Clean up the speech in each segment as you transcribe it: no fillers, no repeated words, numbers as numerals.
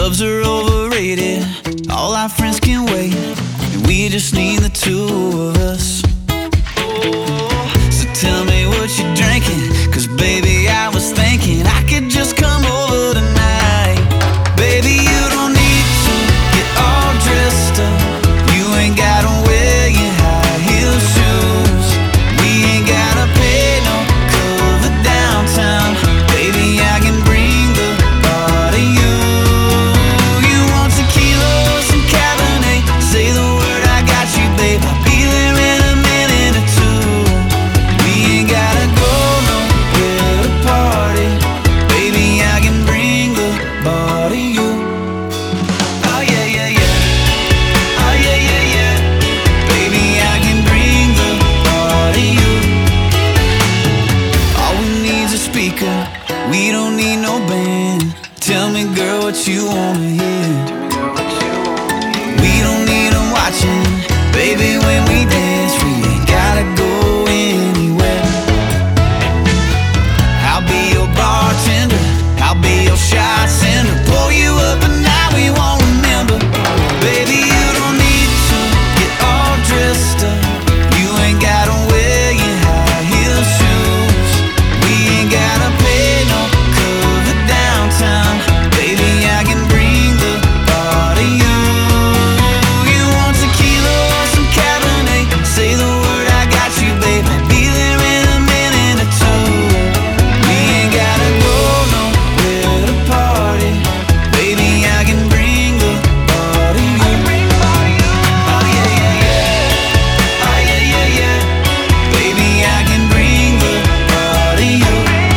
Clubs are overrated, all our friends can wait, and we just need the two of us. So tell me what you're drinking, 'cause baby I was thinking I could just come over tonight. Baby, you don't need to get all dressed up, you ain't gotta wear your high heel shoes, we ain't gotta pay no cover downtown. Baby, I can bring the bar to you. You want tequila or some Cabernet? Say the word, I got you, babe. I'll be there in a minute or two. We ain't gotta go nowhere to party. Baby, I can bring the bar to you. Oh yeah, yeah, yeah. Oh yeah, yeah, yeah. Baby, I can bring the bar to you. All we need's a speaker, we don't need no band. Tell me, girl, what you wanna hear. We don't need 'em watching, baby, when we dance. We ain't gotta go anywhere. I'll be your bartender, I'll be your shot sender. Pour you up and now we won't remember. Baby, you don't need to get all dressed up, you ain't gotta wear your high heel shoes, we ain't gotta pay no cover downtown. Baby, I can bring the bar to you. You want tequila or some Cabernet? Say the word, I got you, babe. I'll be there in a minute or two. We ain't gotta go nowhere to party. Baby, I can bring the bar to you. Oh yeah, yeah, yeah. Oh yeah, yeah, yeah. Baby, I can bring the bar to you.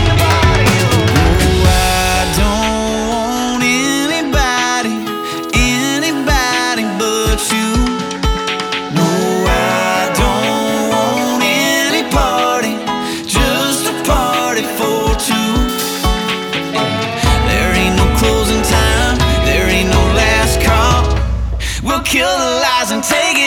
Oh, I don't want anybody but you. No, I don't want any party, just a party for two. There ain't no closing time, there ain't no last call. We'll kill the lies and take